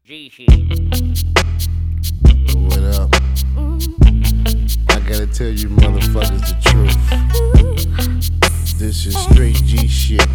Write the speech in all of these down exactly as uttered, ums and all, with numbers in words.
G shit. What up? I gotta tell you motherfuckers the truth. This is straight G shit.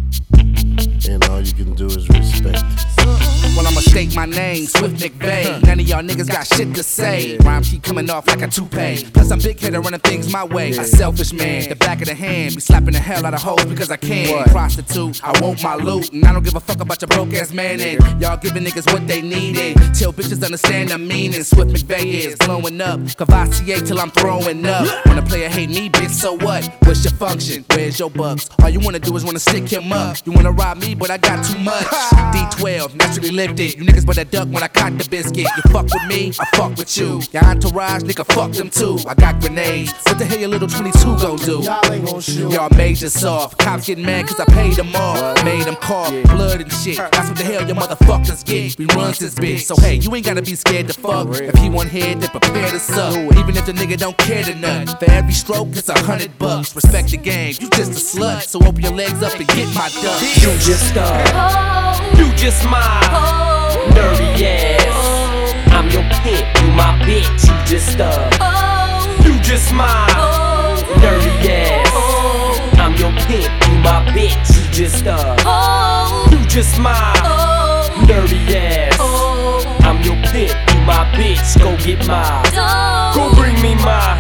And all you can do is respect it. Well, I'ma state my name, Swift McVay. None of y'all niggas got shit to say. Rhymes keep coming off like a toupee. Plus I'm big headed running things my way. A selfish man, the back of the hand. Be slapping the hell out of hoes because I can. Prostitute, I want my loot. And I don't give a fuck about your broke ass man. And y'all giving niggas what they needed. Till bitches understand the meaning. Swift McVay is blowing up. Cavassier till I'm throwing up. When a player hate me, bitch, so what? What's your function? Where's your bucks? All you wanna do is wanna stick him up. You wanna rob me, but I got too much. D twelve, naturally lifted. You niggas better duck when I cock the biscuit. You fuck with me, I fuck with you. Your entourage, nigga, fuck them too. I got grenades. What the hell your little twenty-two gon' do? Y'all ain't gon' shoot. Y'all major soft. Cops getting mad cause I paid them off. Made them cough, blood and shit. That's what the hell your motherfuckers get. We runs this bitch. So hey, you ain't gotta be scared to fuck. If he want head, then prepare to suck. Even if the nigga don't care to nut. For every stroke, it's a hundred bucks. Respect the game, you just a slut. So open your legs up and get my duck. You just uh, you just my dirty ass. I'm your pimp, you my bitch. You just uh, you just my dirty ass. I'm your pimp, you my bitch. You just uh, you just my dirty ass. I'm your pimp, you my bitch. Go get my, go bring me my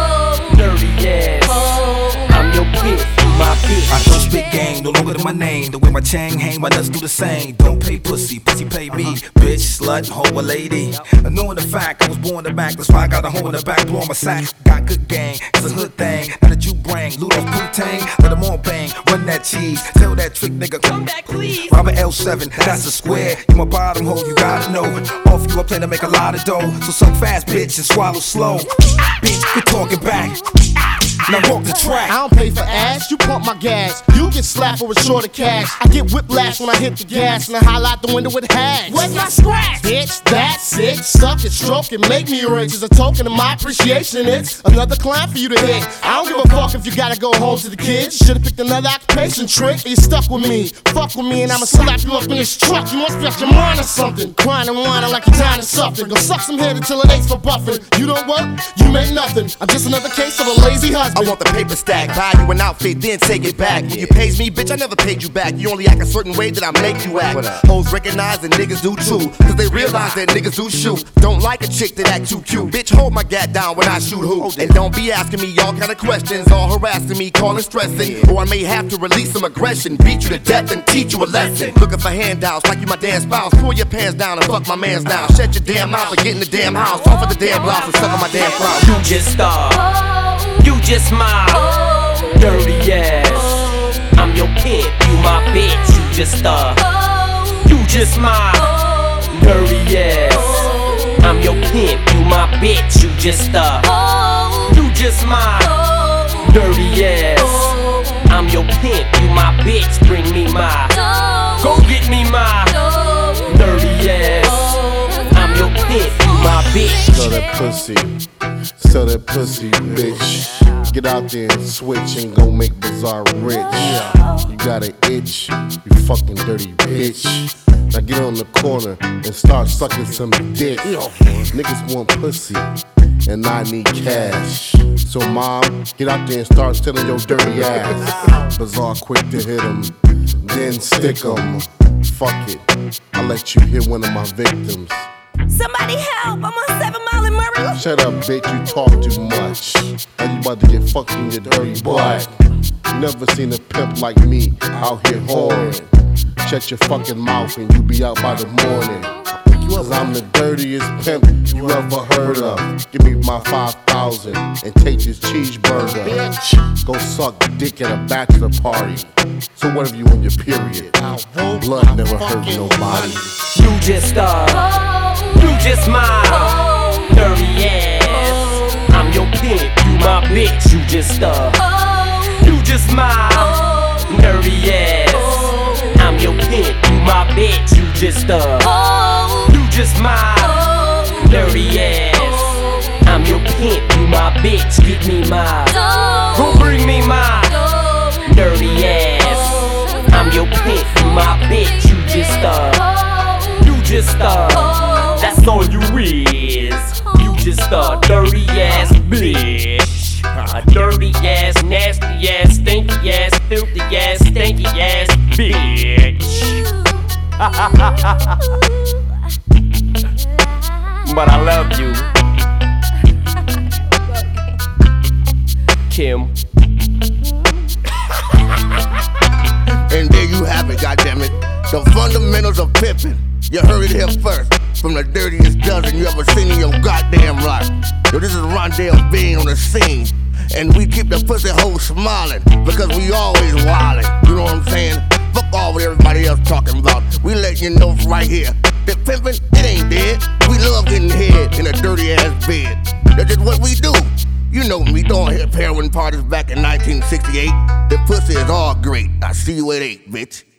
dirty ass. I'm your pimp, you my bitch. I don't spit game, no longer than my name. The way my chain hang, my nuts do the same. Don't pay pussy, pussy pay me. Bitch, slut, hoe, a lady. And knowing the fact, I was born in the back. That's why I got a hole in the back, blowing my sack. Got good gang, it's a hood thing. Now that you bring, Ludo's Poontang, let them all bang. Run that cheese, tell that trick nigga, come back please. Robert L seven, that's a square. You my bottom hole, you gotta know. Off you, I plan to make a lot of dough. So suck fast, bitch, and swallow slow. Bitch, quit talking back. Now walk the track. I don't pay for ass, you pump my gas. You get slapped for a short of cash. I get whiplash when I hit the gas and I holler out the window with hags. Where's my scratch? Bitch, that's it. Suck it, stroke it, make me rich. As a token of my appreciation, it's another climb for you to hit. I don't give a fuck if you gotta go home to the kids. Should've picked another occupation trick. You stuck with me, fuck with me, and I'ma slap you up in this truck. You must be out your mind or something. Crying and whining like you're dying of something. Go suck some head until it aches for buffing. You know what? You make nothing. I'm just another case of a lazy husband. I want the paper stack, buy you an outfit, then take it back. When you pays me, bitch, I never paid you back. You only act a certain way that I make you act. Hoes recognize and niggas do too, cause they realize that niggas do shoot. Don't like a chick that act too cute. Bitch, hold my gat down when I shoot who. And don't be asking me all kind of questions, all harassing me, calling, stressing. Or I may have to release some aggression, beat you to death and teach you a lesson. Looking for handouts like you my damn spouse. Pull your pants down and fuck my mans down. Shut your damn mouth and get in the damn house. Off of the damn blouse and suck on my damn crowd. You just uh, you just my dirty ass. I'm your pimp, you my bitch. You just uh, you just my dirty ass. I'm your pimp, you my bitch. You just uh, you just my dirty ass. I'm your pimp, you my bitch. Bring me my, go get me my dirty ass. I'm your pimp, you my bitch. Sell that pussy, sell that pussy, bitch. Get out there and switch and go make Bizarre rich. You got an itch, you fucking dirty bitch. Now get on the corner and start sucking some dick. Niggas want pussy and I need cash. So mom, get out there and start telling your dirty ass. Bizarre quick to hit him, then stick him. Fuck it, I'll let you hit one of my victims. Somebody help, I'm on seven Mile and Murray. Shut up, bitch, you talk too much. Now you about to get fucked in your dirty butt. You never seen a pimp like me out here whoring. Shut your fucking mouth and you be out by the morning. Cause I'm the dirtiest pimp you ever heard of. Give me my five thousand and take this cheeseburger. Go suck dick at a bachelor party. So what if you on your period? Blood never hurt nobody. You just uh, you just my dirty ass. I'm your pimp, you my bitch. You just uh, you just my dirty ass. I'm your pimp, you my bitch. You just uh, you just my dirty ass. I'm your pimp, you my bitch. Give me my, go bring me my dirty ass. I'm your pimp, you my bitch. You just uh, you just uh. That's all you is. You just a dirty ass bitch. A dirty ass, nasty ass, stinky ass, filthy ass, stinky ass bitch. But I love you, Kim. And there you have it, goddammit. The fundamentals of pimpin'. You heard it here first. From the dirtiest dozen you ever seen in your goddamn life. Yo, this is Rondell being on the scene. And we keep the pussy hole smiling. Because we always wildin'. You know what I'm saying? Fuck all what everybody else talking about. We let you know right here. That pimpin', it ain't dead. We love getting head in a dirty ass bed. That's just what we do. You know me throwing hip heroin parties back in nineteen sixty-eight. The pussy is all great. I see you at eight, bitch.